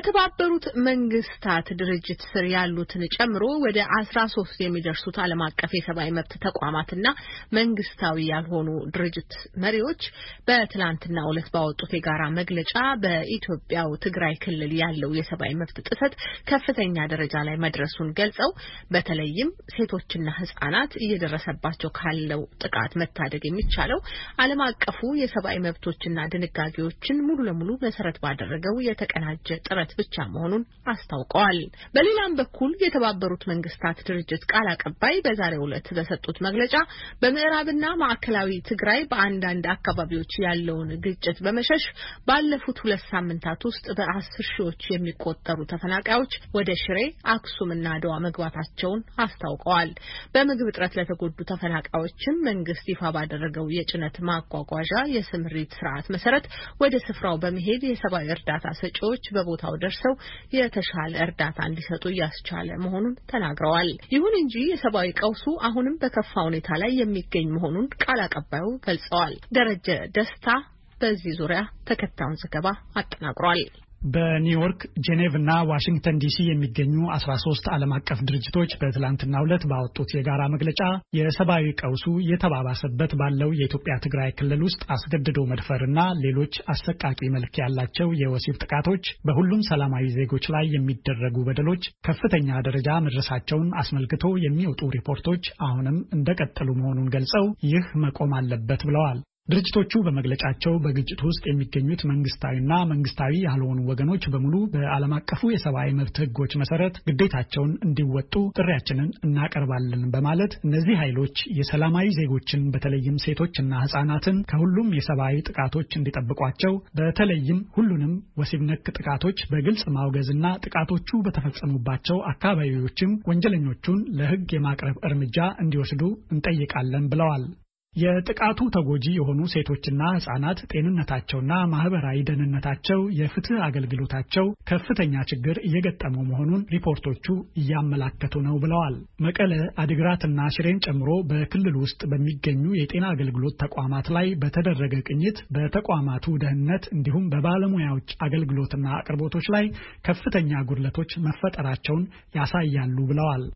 የተባበሩት መንግስታት ድርጅት ስር ያሉትን ጨምሮ ወደ 13 የሚደርሱት ዓለም አቀፍ የሰብአዊ መብት ተቋማትና መንግስታዊ ያልሆኑ ድርጅት መሪዎች በትላንትናው ዕለት ባወጡት የጋራ መግለጫ በኢትዮጵያው ትግራይ ክልል ያለው የሰብአዊ መብት ጥሰት ከፍተኛ ደረጃ ላይ መድረሱን ገልጸው በተለይም ሴቶችና ህጻናት እየደረሰባቸው ካለው ጥቃት መታደግ የሚቻለው ዓለም አቀፉ የሰብአዊ መብቶችና ድንጋጌዎችን ሙሉ ለሙሉ መሰረት ባደረገው የተቀናጀ ጥረት ብቻ መሆኑን አስታውቀዋል። በሌላም በኩል የተባበሩት መንግስታት ድርጅት ቃል አቀባይ በዛሬው ዕለት በሰጡት መግለጫ በምዕራብና ማዕከላዊ ትግራይ በአንዳንድ አካባቢዎች ያለውን ግጭት በመሸሽ ባለፉት 2 ሳምንታት ውስጥ በ10 ሺዎች የሚቆጠሩ ተፈናቃዮች ወደ ሽሬ፣ አክሱምና አድዋ መግባታቸውን አስታውቀዋል። በምግብ እጥረት ለተጎዱ ተፈናቃዮችም መንግስት ይፋ ባደረገው የጭነት ማጓጓዣ የስምሪት ስርዓት መሰረት ወደ ስፍራው በመሄድ የሰብአዊ እርዳታ ሰጪዎች በቦታው ደርሰው የተሻለ እርዳታ እንዲሰጡ እያስቻለ መሆኑን ተናግረዋል። ይሁን እንጂ የሰብአዊ ቀውሱ አሁንም በከፋ ሁኔታ ላይ የሚገኝ መሆኑን ቃል አቀባዩ ገልጸዋል። ደረጀ ደስታ በዚህ ዙሪያ ተከታዩን ዘገባ አጠናቅሯል። በኒውዮርክ፣ ጄኔቭ እና ዋሽንግተን ዲሲ የሚገኙ 13 ዓለም አቀፍ ድርጅቶች በትላንትናው ዕለት ባወጡት የጋራ መግለጫ የሰብአዊ ቀውሱ የተባባሰበት ባለው የኢትዮጵያ ትግራይ ክልል ውስጥ አስገድዶ መድፈርና ሌሎች አሰቃቂ መልክ ያላቸው የወሲብ ጥቃቶች በሁሉም ሰላማዊ ዜጎች ላይ የሚደረጉ በደሎች ከፍተኛ ደረጃ መድረሳቸውን አስመልክቶ የሚወጡ ሪፖርቶች አሁንም እንደቀጠሉ መሆኑን ገልጸው ይህ መቆም አለበት ብለዋል። ድርጅቶቹ በመግለጫቸው በግጭቱ ውስጥ የሚገኙት መንግስታዊና መንግስታዊ ያልሆኑ ወገኖች በሙሉ በዓለም አቀፉ የሰብአዊ መብት ሕጎች መሰረት ግዴታቸውን እንዲወጡ ጥሪያችንን እናቀርባለን በማለት እነዚህ ኃይሎች የሰላማዊ ዜጎችን በተለይም ሴቶችና ህጻናትን ከሁሉም የሰብአዊ ጥቃቶች እንዲጠብቋቸው በተለይም ሁሉንም ወሲብ ነክ ጥቃቶች በግልጽ ማውገዝና ጥቃቶቹ በተፈጸሙባቸው አካባቢዎችም ወንጀለኞቹን ለሕግ የማቅረብ እርምጃ እንዲወስዱ እንጠይቃለን ብለዋል። የጥቃቱ ተጎጂ የሆኑ ሴቶችና ህጻናት ጤንነታቸውና ማህበራዊ ደህንነታቸው የፍትህ አገልግሎታቸው ከፍተኛ ችግር እየገጠመው መሆኑን ሪፖርቶቹ እያመላከቱ ነው ብለዋል። መቀለ፣ አድግራትና ሽሬን ጨምሮ በክልል ውስጥ በሚገኙ የጤና አገልግሎት ተቋማት ላይ በተደረገ ቅኝት በተቋማቱ ደህንነት እንዲሁም በባለሙያዎች አገልግሎትና አቅርቦቶች ላይ ከፍተኛ ጉድለቶች መፈጠራቸውን ያሳያሉ ብለዋል።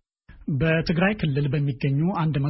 በትግራይ ክልል በሚገኙ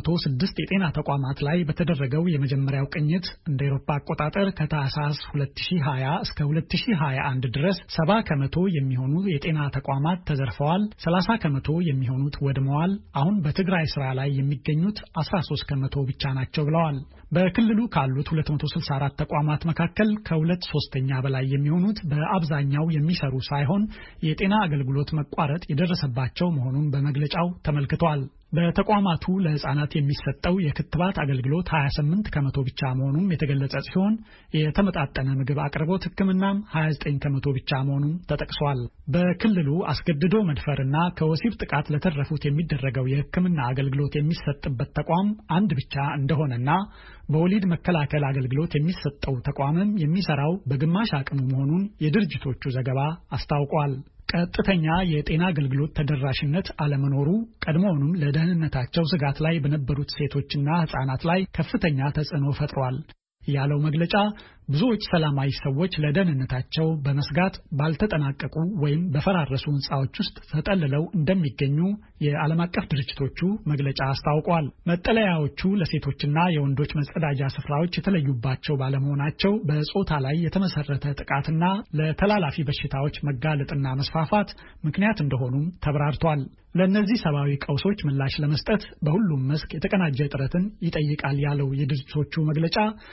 106 የጤና ተቋማት ላይ በተደረገው የመጀመሪያው ቅኝት እንደ አውሮፓ አቆጣጠር ከታህሳስ 2020 እስከ 2021 ድረስ 70% የሚሆኑ የጤና ተቋማት ተዘርፈዋል፣ 30% የሚሆኑት ወድመዋል። አሁን በትግራይ ስራ ላይ የሚገኙት 13% ብቻ ናቸው ብለዋል። በክልሉ ካሉት 264 ተቋማት መካከል ከ2/3 በላይ የሚሆኑት በአብዛኛው የሚሰሩ ሳይሆን የጤና አገልግሎት መቋረጥ የደረሰባቸው መሆኑን በመግለጫው ተመልክቷል። በተቋማቱ ለህፃናት የሚሰጠው የክትባት አገልግሎት 28% ብቻ መሆኑን የተገለጸ ሲሆን የተመጣጠነ ምግብ አቅርቦት ሕክምናም 29% ብቻ መሆኑን ተጠቅሷል። በክልሉ አስገድዶ መድፈርና ከወሲብ ጥቃት ለተረፉት የሚደረገው የሕክምና አገልግሎት የሚሰጥበት ተቋም አንድ ብቻ እንደሆነና በወሊድ መከላከል አገልግሎት የሚሰጠው ተቋምም የሚሰራው በግማሽ አቅሙ መሆኑን የድርጅቶቹ ዘገባ አስታውቋል። ቀጥተኛ የጤና አገልግሎት ተደራሽነት አለመኖሩ ቀድሞውንም ለደህንነታቸው ስጋት ላይ በነበሩት ሴቶችና ህጻናት ላይ ከፍተኛ ተጽዕኖ ፈጥሯል ያለው መግለጫ ብዙዎች ሰላማዊ ሰዎች ለደህንነታቸው በመስጋት ባልተጠናቀቁ ወይም በፈራረሱ ህንጻዎች ውስጥ ተጠልለው እንደሚገኙ የዓለም አቀፍ ድርጅቶቹ መግለጫ አስታውቋል። መጠለያዎቹ ለሴቶችና የወንዶች መጸዳጃ ስፍራዎች የተለዩባቸው ባለመሆናቸው በጾታ ላይ የተመሰረተ ጥቃትና ለተላላፊ በሽታዎች መጋለጥና መስፋፋት ምክንያት እንደሆኑም ተብራርቷል። ለእነዚህ ሰብአዊ ቀውሶች ምላሽ ለመስጠት በሁሉም መስክ የተቀናጀ ጥረትን ይጠይቃል ያለው የድርጅቶቹ መግለጫ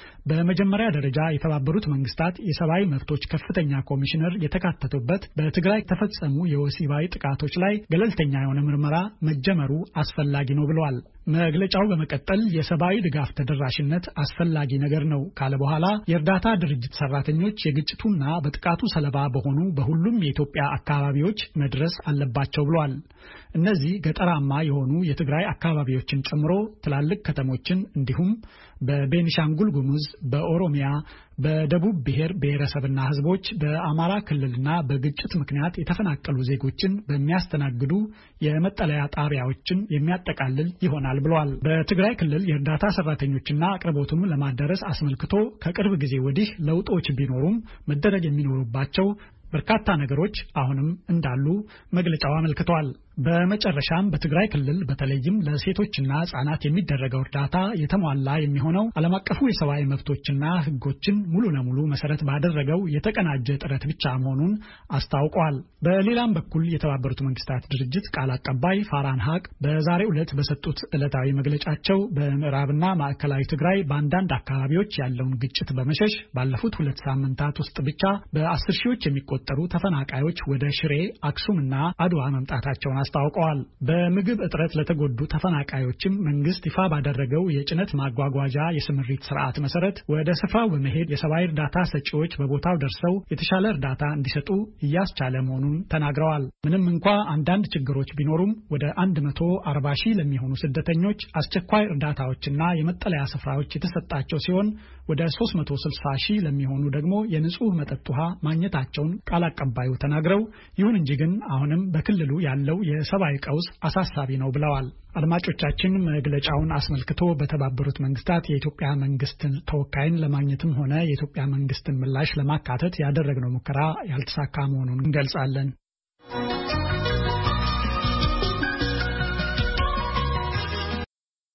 በመጀመሪያ ደረጃ የተባበሩት መንግስታት የሰብአዊ መብቶች ከፍተኛ ኮሚሽነር የተካተቱበት በትግራይ ተፈጸሙ የወሲባዊ ጥቃቶች ላይ ገለልተኛ የሆነ ምርመራ መጀመሩ አስፈላጊ ነው ብለዋል። መግለጫው በመቀጠል የሰብአዊ ድጋፍ ተደራሽነት አስፈላጊ ነገር ነው ካለ በኋላ የእርዳታ ድርጅት ሰራተኞች የግጭቱና በጥቃቱ ሰለባ በሆኑ በሁሉም የኢትዮጵያ አካባቢዎች መድረስ አለባቸው ብለዋል። እነዚህ ገጠራማ የሆኑ የትግራይ አካባቢዎችን ጨምሮ ትላልቅ ከተሞችን እንዲሁም በቤኒሻንጉል ጉሙዝ፣ በኦሮሚያ፣ በደቡብ ብሔር ብሔረሰብና ህዝቦች፣ በአማራ ክልልና በግጭት ምክንያት የተፈናቀሉ ዜጎችን በሚያስተናግዱ የመጠለያ ጣቢያዎችን የሚያጠቃልል ይሆናል ብለዋል። በትግራይ ክልል የእርዳታ ሰራተኞችና አቅርቦቱን ለማዳረስ አስመልክቶ ከቅርብ ጊዜ ወዲህ ለውጦች ቢኖሩም መደረግ የሚኖሩባቸው በርካታ ነገሮች አሁንም እንዳሉ መግለጫው አመልክቷል። በመጨረሻም በትግራይ ክልል በተለይም ለሴቶችና ህጻናት የሚደረገው እርዳታ የተሟላ የሚሆነው ዓለም አቀፉ የሰብአዊ መብቶችና ህጎችን ሙሉ ለሙሉ መሰረት ባደረገው የተቀናጀ ጥረት ብቻ መሆኑን አስታውቋል። በሌላም በኩል የተባበሩት መንግስታት ድርጅት ቃል አቀባይ ፋራን ሀቅ በዛሬው ዕለት በሰጡት ዕለታዊ መግለጫቸው በምዕራብና ማዕከላዊ ትግራይ በአንዳንድ አካባቢዎች ያለውን ግጭት በመሸሽ ባለፉት 2 ሳምንታት ውስጥ ብቻ በ10 ሺዎች የሚቆጠሩ ተፈናቃዮች ወደ ሽሬ፣ አክሱምና አድዋ መምጣታቸውን አስታውቀዋል። በምግብ እጥረት ለተጎዱ ተፈናቃዮችም መንግስት ይፋ ባደረገው የጭነት ማጓጓዣ የስምሪት ስርዓት መሰረት ወደ ስፍራው በመሄድ የሰብአዊ እርዳታ ሰጪዎች በቦታው ደርሰው የተሻለ እርዳታ እንዲሰጡ እያስቻለ መሆኑን ተናግረዋል። ምንም እንኳ አንዳንድ ችግሮች ቢኖሩም ወደ 140 ሺህ ለሚሆኑ ስደተኞች አስቸኳይ እርዳታዎችና የመጠለያ ስፍራዎች የተሰጣቸው ሲሆን ወደ 360 ሺህ ለሚሆኑ ደግሞ የንጹህ መጠጥ ውሃ ማግኘታቸውን ቃል አቀባዩ ተናግረው ይሁን እንጂ ግን አሁንም በክልሉ ያለው የሰብአዊ ቀውስ አሳሳቢ ነው ብለዋል። አድማጮቻችን መግለጫውን አስመልክቶ በተባበሩት መንግስታት የኢትዮጵያ መንግስትን ተወካይን ለማግኘትም ሆነ የኢትዮጵያ መንግስትን ምላሽ ለማካተት ያደረግነው ሙከራ ያልተሳካ መሆኑን እንገልጻለን።